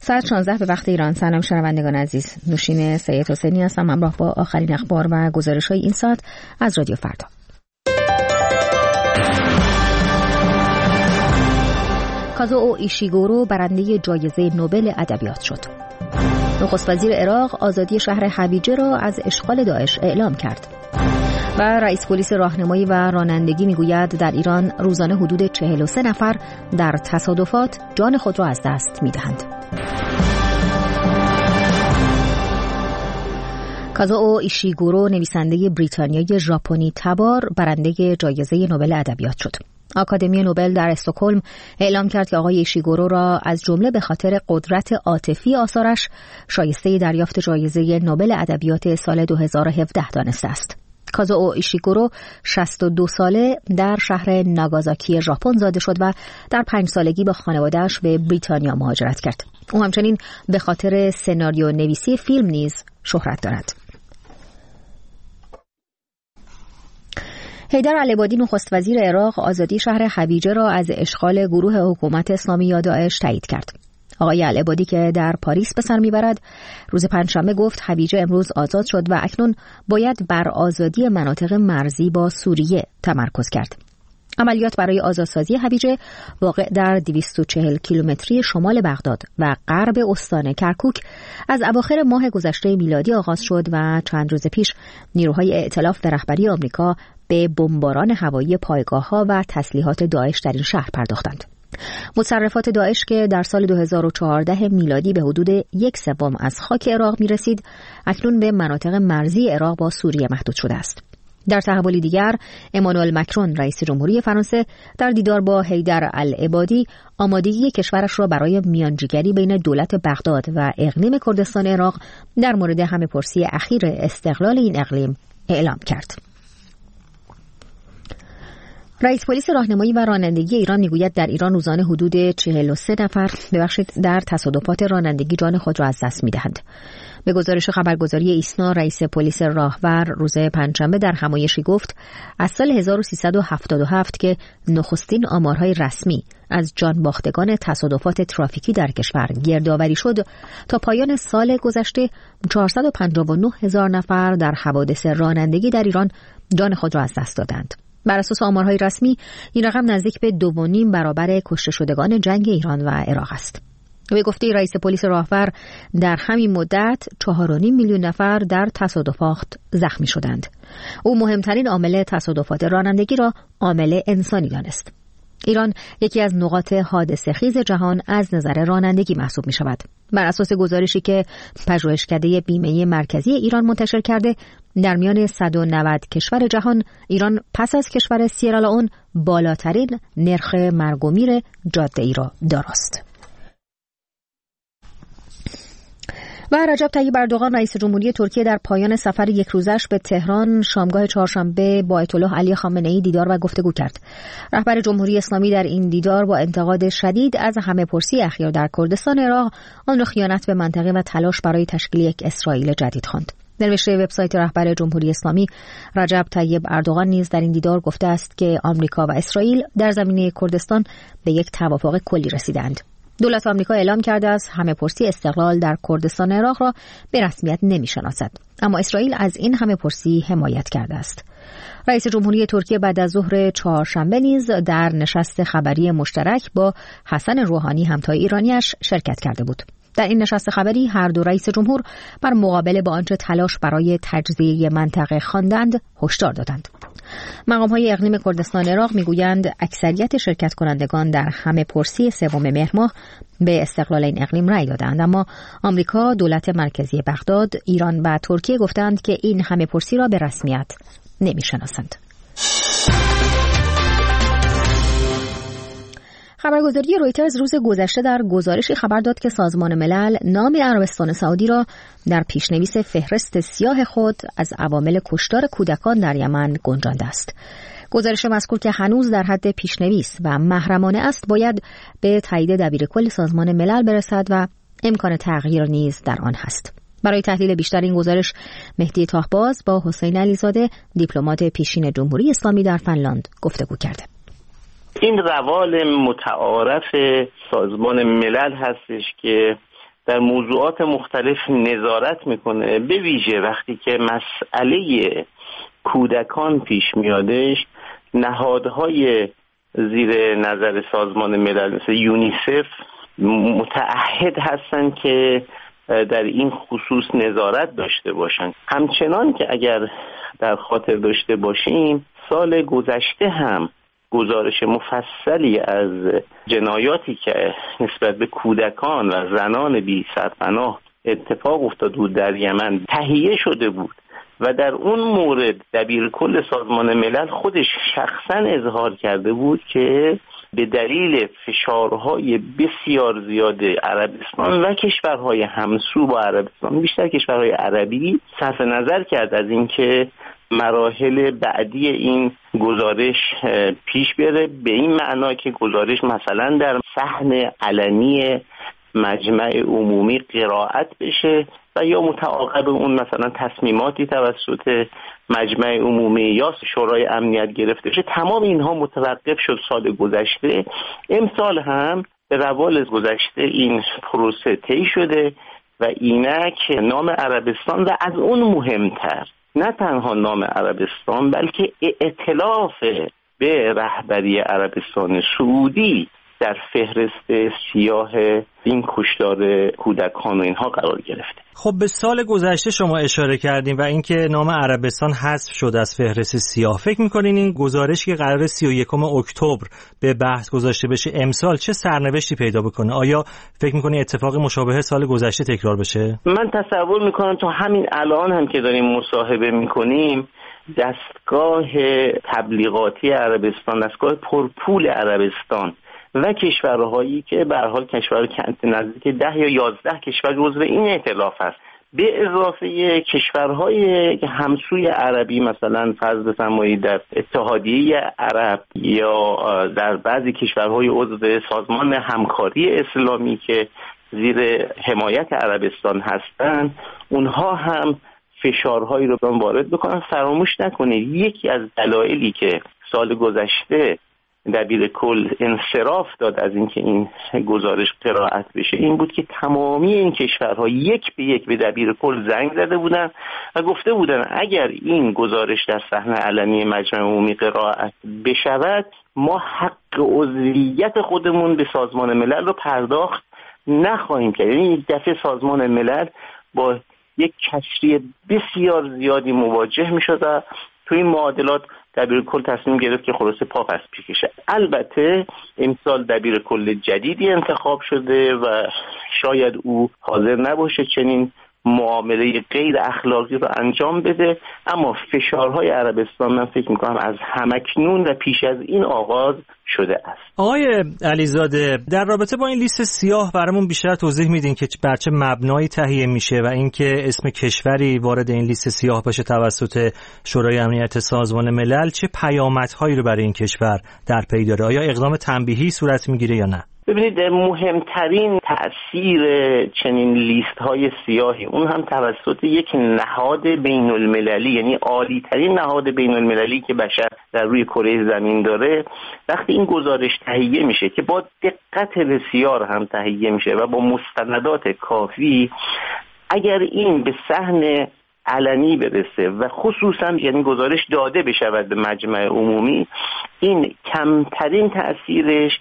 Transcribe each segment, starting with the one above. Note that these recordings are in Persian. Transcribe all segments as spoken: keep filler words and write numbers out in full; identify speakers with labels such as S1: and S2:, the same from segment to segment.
S1: ساعت شانزده به وقت ایران. سلام شنوندگان عزیز، نوشین سید حسینی هستم همراه با آخرین اخبار و گزارش‌های این ساعت از رادیو فردا. کازوئو ایشیگورو برنده جایزه نوبل ادبیات شد. نخست وزیر عراق آزادی شهر حویجه را از اشغال داعش اعلام کرد. و رئیس پلیس راهنمایی و رانندگی میگوید در ایران روزانه حدود چهل و سه نفر در تصادفات جان خود را از دست میدهند. کازوئو ایشیگورو نویسنده بریتانیایی ژاپنی تبار برنده جایزه نوبل ادبیات شد. آکادمی نوبل در استکهلم اعلام کرد که آقای ایشیگورو را از جمله به خاطر قدرت عاطفی آثارش شایسته دریافت جایزه نوبل ادبیات سال دو هزار و هفده دانسته است. کازوئو ایشیگورو شصت و دو ساله در شهر ناگازاکی ژاپن زاده شد و در پنج سالگی با خانواده‌اش به بریتانیا مهاجرت کرد. او همچنین به خاطر سناریو نویسی فیلم نیز شهرت دارد. حیدر العبادی نخست وزیر عراق آزادی شهر حویجه را از اشغال گروه حکومت اسلامی یا داعش تایید کرد. آقای العبادی که در پاریس به سر میبرد روز پنجشنبه گفت حویجه امروز آزاد شد و اکنون باید بر آزادی مناطق مرزی با سوریه تمرکز کرد. عملیات برای آزادسازی حویجه واقع در دویست و چهل کیلومتری شمال بغداد و غرب استان کرکوک از اواخر ماه گذشته میلادی آغاز شد و چند روز پیش نیروهای ائتلاف به رهبری آمریکا به بمباران هوایی پایگاه‌ها و تسلیحات داعش در این شهر پرداختند. متصرفات داعش که در سال دو هزار و چهارده میلادی به حدود یک سوم از خاک عراق می رسید، اکنون به مناطق مرزی عراق با سوریه محدود شده است. در تحولی دیگر، امانوئل مکرون رئیس جمهوری فرانسه در دیدار با حیدر العبادی آمادگی کشورش را برای میانجیگری بین دولت بغداد و اقلیم کردستان عراق در مورد همه‌پرسی اخیر استقلال این اقلیم اعلام کرد. رئیس پلیس راهنمایی و رانندگی ایران میگوید در ایران روزانه حدود چهل و سه نفر ببخشید در تصادفات رانندگی جان خود را از دست میدهند. به گزارش خبرگزاری ایسنا، رئیس پلیس راهور روز پنجشنبه در همایشی گفت از سال هزار و سیصد و هفتاد و هفت که نخستین آمارهای رسمی از جان باختگان تصادفات ترافیکی در کشور گردآوری شد، تا پایان سال گذشته چهارصد و پنجاه و نه هزار نفر در حوادث رانندگی در ایران جان خود را از دست دادند. بر اساس آمارهای رسمی این رقم نزدیک به دو و نیم برابر کشته شدگان جنگ ایران و عراق است. به گفته رئیس پلیس راهور در همین مدت چهار و نیم میلیون نفر در تصادفات زخمی شدند. او مهمترین عامل تصادفات رانندگی را عامل انسانی دانست. ایران یکی از نقاط حادثه‌خیز جهان از نظر رانندگی محسوب می شود. بر اساس گزارشی که پژوهشکده بیمه مرکزی ایران منتشر کرده، در میان صد و نود کشور جهان ایران پس از کشور سیرالئون بالاترین نرخ مرگ و میر جاده‌ای را داراست. و رجب طیب اردوغان رئیس جمهوری ترکیه در پایان سفر یک روزش به تهران شامگاه چهارشنبه با آیت الله علی خامنه‌ای دیدار و گفتگو کرد. رهبر جمهوری اسلامی در این دیدار با انتقاد شدید از همه‌پرسی اخیر در کردستان عراق آن را خیانت به منطقه و تلاش برای تشکیل یک اسرائیل جدید خواند. در نوشته وبسایت رهبر جمهوری اسلامی، رجب طیب اردوغان نیز در این دیدار گفته است که آمریکا و اسرائیل در زمینه کردستان به یک توافق کلی رسیدند. دولت آمریکا اعلام کرده است همه‌پرسی استقلال در کردستان عراق را به رسمیت نمی‌شناسد، اما اسرائیل از این همه‌پرسی حمایت کرده است. رئیس جمهوری ترکیه بعد از ظهر چهارشنبه نیز در نشست خبری مشترک با حسن روحانی همتای ایرانیش شرکت کرده بود. در این نشست خبری هر دو رئیس جمهور بر مقابله با آنچه تلاش برای تجزیه منطقه خواندند هشدار دادند. مقام‌های اقلیم کردستان عراق میگویند اکثریت شرکت کنندگان در همه‌پرسی سوم مهر ماه به استقلال این اقلیم رأی دادند، اما آمریکا، دولت مرکزی بغداد، ایران و ترکیه گفتند که این همه‌پرسی را به رسمیت نمی‌شناسند. خبرگزاری رویترز روز گذشته در گزارشی خبر داد که سازمان ملل نام عربستان سعودی را در پیشنویس فهرست سیاه خود از عوامل کشتار کودکان در یمن گنجانده است. گزارش مذکور که هنوز در حد پیشنویس و محرمانه است، باید به تایید دبیرکل سازمان ملل برسد و امکان تغییر نیز در آن هست. برای تحلیل بیشتر این گزارش، مهدی تاهباز با حسین علیزاده، دیپلمات پیشین جمهوری اسلامی در فنلاند، گفتگو کرده.
S2: این روال متعارف سازمان ملل هستش که در موضوعات مختلف نظارت میکنه، به ویژه وقتی که مسئله کودکان پیش میادش نهادهای زیر نظر سازمان ملل مثل یونیسف متعهد هستن که در این خصوص نظارت داشته باشن. همچنان که اگر در خاطر داشته باشیم سال گذشته هم گزارش مفصلی از جنایاتی که نسبت به کودکان و زنان بی سرپناه اتفاق افتاده بود در یمن تهیه شده بود و در اون مورد دبیرکل سازمان ملل خودش شخصا اظهار کرده بود که به دلیل فشارهای بسیار زیاد عربستان و کشورهای همسو با عربستان، بیشتر کشورهای عربی، صرف نظر کرد از اینکه مراحل بعدی این گزارش پیش بره، به این معنا که گزارش مثلا در صحن علنی مجمع عمومی قرائت بشه و یا متعاقب اون مثلا تصمیماتی توسط مجمع عمومی یا شورای امنیت گرفته بشه. تمام اینها متوقف شد سال گذشته. امسال هم به روال گذشته این پروسه طی شده و اینک نام عربستان و از اون مهمتر نه تنها نام عربستان بلکه ائتلاف به رهبری عربستان سعودی در فهرست سیاه این کشتار کودکان و اینها قرار گرفته.
S3: خب به سال گذشته شما اشاره کردیم و اینکه نام عربستان حذف شد از فهرست سیاه. فکر می‌کنین این گزارش که قرار سی و یکم اکتبر به بحث گذاشته بشه امسال چه سرنوشتی پیدا بکنه؟ آیا فکر می‌کنی اتفاق مشابه سال گذشته تکرار بشه؟
S2: من تصور می‌کنم تا همین الان هم که داریم مصاحبه می‌کنیم دستگاه تبلیغاتی عربستان، دستگاه پرپول عربستان و کشورهایی که به هر حال کشور نزدیک ده یا یازده کشور جزو این ائتلاف است، به اضافه کشورهای همسوی عربی مثلا فرض بفرمایید در اتحادیه عرب یا در بعضی کشورهای عضو سازمان همکاری اسلامی که زیر حمایت عربستان هستند، اونها هم فشارهایی رو وارد بکنن. فراموش نکنید یکی از دلایلی که سال گذشته دبیرکل انصراف داد از اینکه این گزارش قرائت بشه این بود که تمامی این کشورها یک به یک به دبیرکل زنگ زده بودن و گفته بودن اگر این گزارش در صحنه علنی مجمع عمومی قرائت بشود ما حق عضویت خودمون به سازمان ملل رو پرداخت نخواهیم کرد. یعنی یک دفعه سازمان ملل با یک کسری بسیار زیادی مواجه می شد و توی این معادلات دبیرکل تصمیم گرفت که خلاصه پا پس بکشه. البته امسال دبیرکل جدیدی انتخاب شده و شاید او حاضر نباشه چنین معامله غیر اخلاقی رو انجام بده، اما فشارهای عربستان من فکر میکنم از همکنون و پیش از این آغاز شده است.
S3: آقای علیزاده، در رابطه با این لیست سیاه برامون بیشتر توضیح میدین که بر چه مبنایی تهیه میشه و اینکه اسم کشوری وارد این لیست سیاه بشه توسط شورای امنیت سازمان ملل چه پیامدهایی رو برای این کشور در پی داره؟ آیا اقدام تنبیهی صورت میگیره یا نه؟
S2: ببینید مهمترین تأثیر چنین لیست های سیاهی اون هم توسط یک نهاد بین المللی، یعنی عالی ترین نهاد بین المللی که بشر در روی کره زمین داره، وقتی این گزارش تهیه میشه که با دقت بسیار هم تهیه میشه و با مستندات کافی، اگر این به صحن علنی برسه و خصوصا یعنی گزارش داده بشود به مجمع عمومی، این کمترین تأثیرش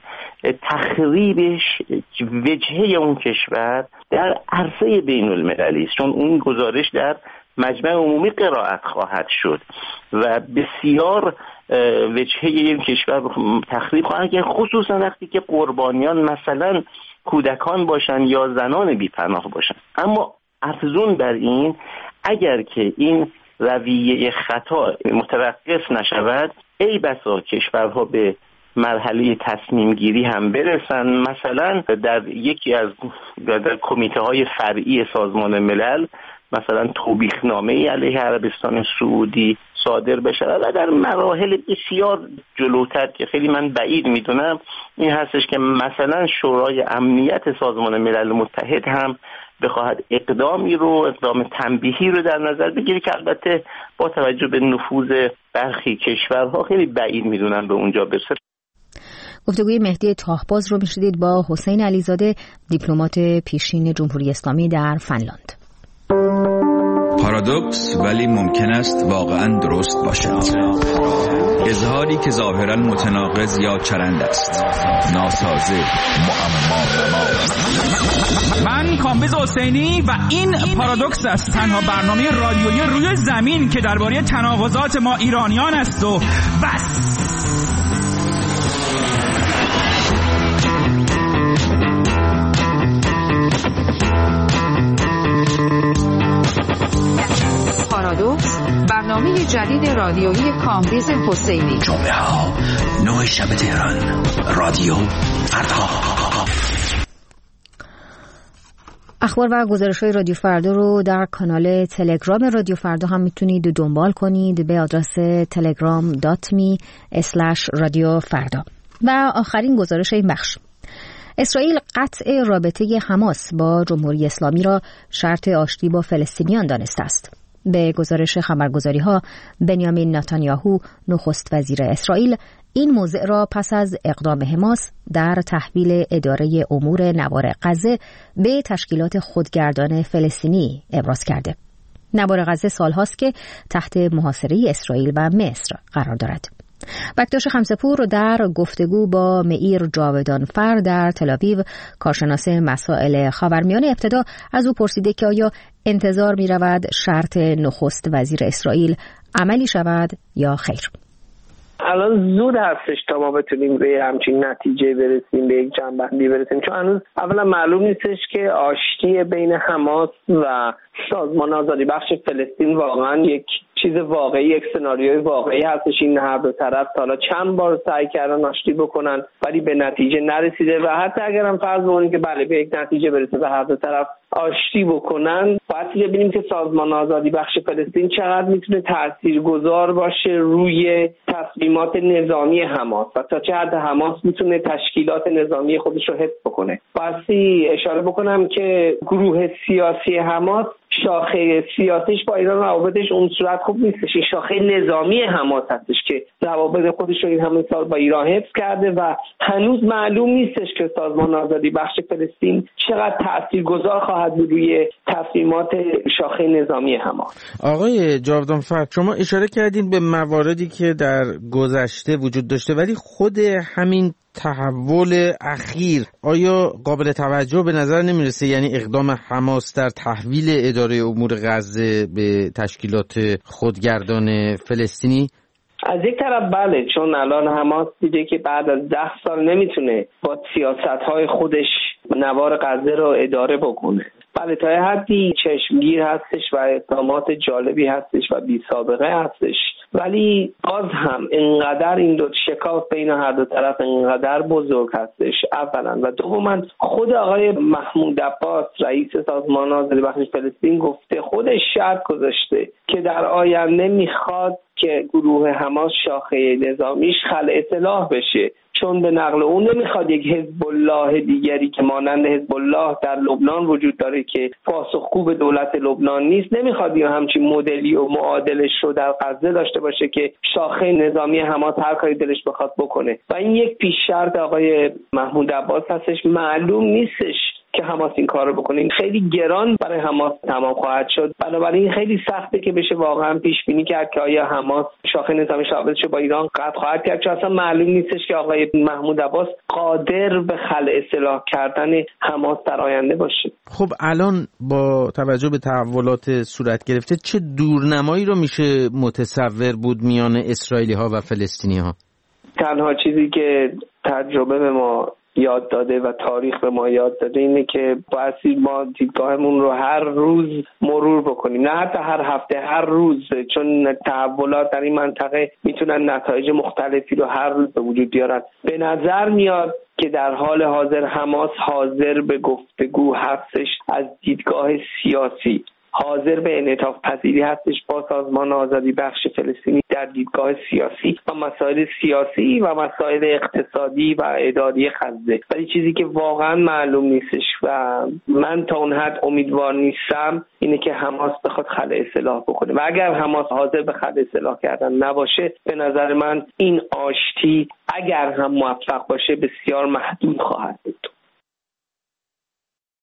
S2: تخریبش وجهه اون کشور در عرصه بین المللی است، چون اون گزارش در مجمع عمومی قرائت خواهد شد و بسیار وجهه این کشور تخریب خواهد کرد، خصوصا وقتی که قربانیان مثلا کودکان باشن یا زنان بی‌پناه باشن. اما افزون بر این، اگر که این رویه خطا متوقف نشود، ای بسا کشورها به مرحله تصمیم گیری هم برسن. مثلا در یکی از در کمیته های فرعی سازمان ملل مثلا توبیخنامه علیه عربستان سعودی صادر بشه و در مراحل بسیار جلوتر که خیلی من بعید میدونم این هستش که مثلا شورای امنیت سازمان ملل متحد هم بخواهد اقدامی رو اقدام تنبیهی رو در نظر بگیره که البته با توجه به نفوذ برخی کشورها خیلی بعید میدونم به اونجا برسه.
S1: گفتگوی مهدی تاهباز رو میشنیدید با حسین علیزاده، دیپلمات پیشین جمهوری اسلامی در فنلاند.
S4: پارادوکس ولی ممکن است واقعا درست باشد. اظهاری که ظاهرا متناقض یا چرند است، ناسازه، معما نما.
S5: من کامبیز حسینی و این پارادوکس است، تنها برنامه رادیویی روی زمین که درباره تناقضات ما ایرانیان است و بس.
S6: پارادوکس، برنامه جدید رادیویی کامبیز حسینی.
S4: جمعه ها نه شب تهران، رادیو فردا.
S1: اخبار و گزارش‌های رادیو فردا رو در کانال تلگرام رادیو فردا هم میتونید دنبال کنید به آدرس تلگرام دات می اسلش رادیو فردا. و آخرین گزارش این بخش: اسرائیل قطع رابطه حماس با جمهوری اسلامی را شرط آشتی با فلسطینیان دانسته است. به گزارش خبرگزاری‌ها، بنیامین نتانیاهو نخست وزیر اسرائیل این موضع را پس از اقدام حماس در تحویل اداره امور نوار غزه به تشکیلات خودگردان فلسطینی ابراز کرده. نوار غزه سالهاست که تحت محاصره اسرائیل و مصر قرار دارد. بکتاش خمسه‌پور در گفتگو با معیر جاودانفر در تل‌آویو، کارشناس مسائل خاورمیانه، ابتدا از او پرسیده که آیا انتظار می رود شرط نخست وزیر اسرائیل عملی شود یا خیر؟
S2: الان زود هستش تا ما بتونیم به همچین نتیجه برسیم، به یک جنبندی برسیم، چون هنوز اولا معلوم نیستش که آشتی بین حماس و سازمان آزادی بخش فلسطین واقعا یک چیز واقعی، یک سناریوی واقعی هستش. این هر دو طرف حالا چند بار سعی کردن آشتی بکنن ولی به نتیجه نرسیده و حتی اگر هم فرض بکنیم که بله به یک نتیجه برسه و هر دو طرف آشتی بکنن، باید ببینیم که سازمان آزادی بخش فلسطین چقدر میتونه تاثیرگذار باشه روی تصمیمات نظامی حماس و تا چه حد حماس میتونه تشکیلات نظامی خودش رو حفظ بکنه. بسی اشاره بکنم که گروه سیاسی حماس شاخه سیاسیش با ایران روابطش اون صورت خوب نیستش. این شاخه نظامی حماس هستش که روابط خودش رو این همه سال با ایران حفظ کرده و هنوز معلوم نیستش که سازمان آزادی بخش فلسطین چقدر تاثیرگذار خواهد بود روی تصمیمات شاخه نظامی حماس.
S7: آقای جاودانفر، شما اشاره کردین به مواردی که در گذشته وجود داشته، ولی خود همین تحول اخیر آیا قابل توجه به نظر نمیرسه؟ یعنی اقدام حماس در تحویل اداره امور غزه به تشکیلات خودگردان فلسطینی؟
S2: از یک طرف بله، چون الان حماس دیده که بعد از ده سال نمیتونه با سیاست‌های خودش نوار غزه رو اداره بکنه. بله تا یه حدی چشمگیر هستش و اقدامات جالبی هستش و بی سابقه هستش، ولی باز هم اینقدر این دو شکاف بین هر دو طرف اینقدر بزرگ هستش اولا، و دوما خود آقای محمود عباس رئیس سازمان آزادی بخش فلسطین گفته، خودش شرط گذاشته که در آینده میخواد که گروه حماس شاخه نظامیش خلع سلاح بشه، چون به نقل اون نمیخواد یک حزب الله دیگری که مانند حزب الله در لبنان وجود داره که پاسخگو به دولت لبنان نیست، نمیخواد یا همچین مدلی و معادلش رو در غزه داشته باشه که شاخه نظامی حماس هر کاری دلش بخواد بکنه. و این یک پیش شرط آقای محمود عباس هستش. معلوم نیستش که حماس این کار رو بکنه. این خیلی گران برای حماس تمام خواهد شد، بنابراین خیلی سخته که بشه واقعا پیش بینی کرد که آیا حماس شاخه نظامی رابطش با ایران قطع خواهد کرد، چون اصلا معلوم نیستش که آقای محمود عباس قادر به خلع اصلاح کردن حماس در آینده باشه.
S7: خب الان با توجه به تحولات صورت گرفته چه دورنمایی رو میشه متصور بود میان اسرائیلی ها و فلسطینی ها؟
S2: تنها چیزی که تجربه به ما یاد داده و تاریخ به ما یاد داده اینه که باید ما دیدگاهمون رو هر روز مرور بکنیم، نه حتی هر هفته، هر روز، چون تحولات در این منطقه میتونن نتایج مختلفی رو هر روز به وجود بیارن. به نظر میاد که در حال حاضر حماس حاضر به گفتگو هستش از دیدگاه سیاسی،
S8: حاضر به انعطاف پذیری هستش با سازمان آزادی بخش فلسطینی در دیدگاه سیاسی و مسائل سیاسی و مسائل اقتصادی و اداری غزه، ولی چیزی که واقعا معلوم نیستش و من تا اون حد امیدوار نیستم اینه که حماس بخواد خلأ اصلاح بکنه و اگر حماس حاضر به خلأ اصلاح کردن نباشه، به نظر من این آشتی اگر هم موفق باشه بسیار محدود خواهد بود.